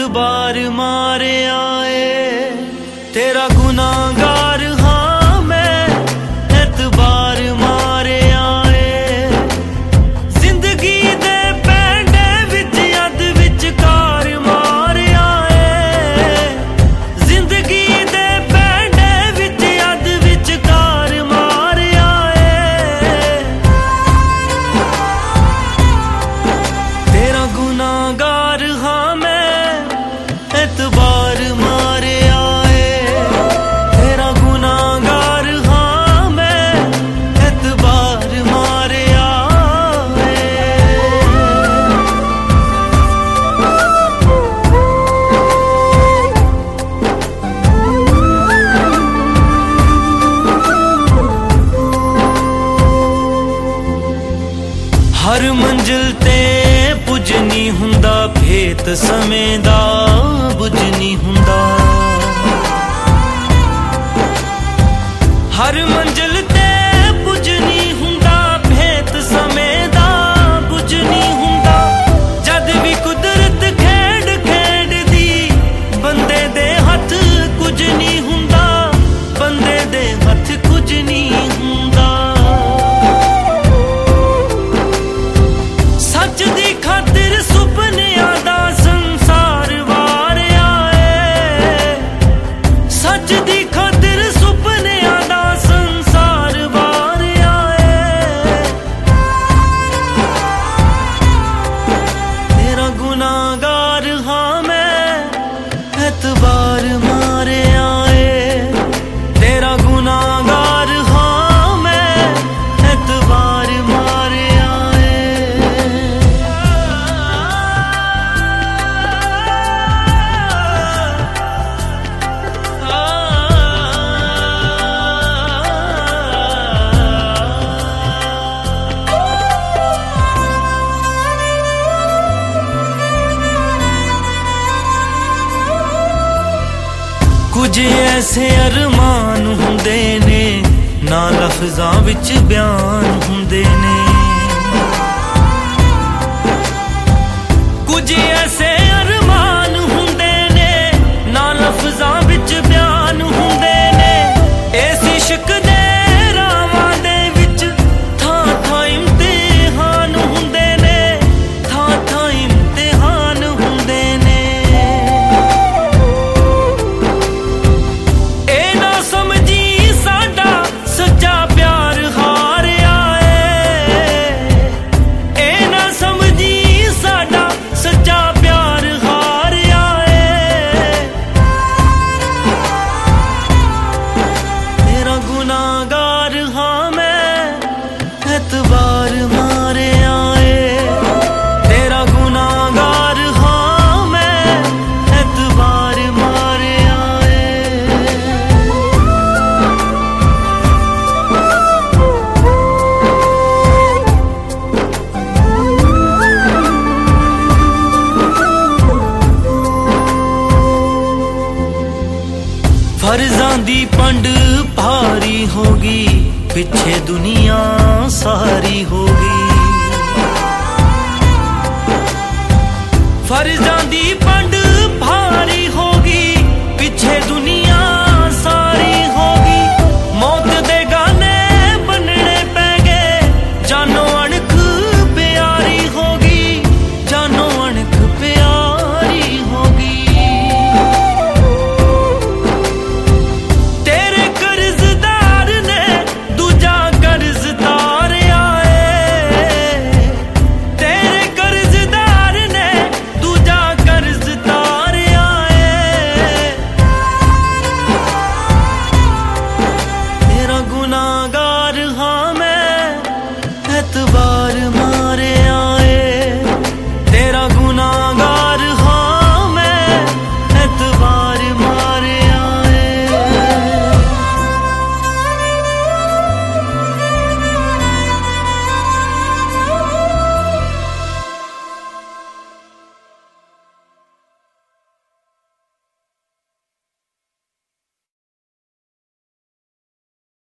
एतबार मारे आए, तेरा गुनाहगार हाँ मैं, एतबार मारे आए। जिंदगी दे पैंडे विच अद विचकार मारे आए, जिंदगी दे पैंडे विच अद विचकार मारे आए। तेरा गुनाहगार हाँ मैं, एतबार मारे आए, तेरा गुनाहगार हाँ मैं, एतबार मारे आए। हर मंजिल ते पुज नहीं हुंदा, भेत समय दा बुझ नहीं हुंदा। हर मंजिल ते पुज नहीं हुंदा, भेत समय दा बुझ नहीं हुंदा। जद भी कुदरत खेड खेड दी, बंदे दे हथ कुछ नहीं हुंदा, बंदे दे हथ कुछ नहीं हुंदा। सच दी खातिर सुपनियां दा संसार वार आए, सच दी खातिर सुपनियां दा संसार वार आए। तेरा गुनाहगार हाँ मैं, एतबार मारे आए, तेरा गुनाहगार हाँ मैं, एतबार मारे आए। कुछ ऐसे अरमान हुंदे ने, ना लफ्जां विच बयान हुंदे ने। कुछ ऐसे अरमान हुंदे ने, ना लफ्जां विच बयान हुंदे ने। इस इश्क दे रावां दे विच थां थां इम्तिहान हुंदे ने, थां थां इम्तिहान हुंदे ने। गुनाहगार हाँ मैं, एतबार मारे आए, तेरा गुनाहगार हाँ मैं, एतबार मारे आए। फर्जां दी पंड भारी होगी, पिछे दुनिया सारी होगी। फर्जां दी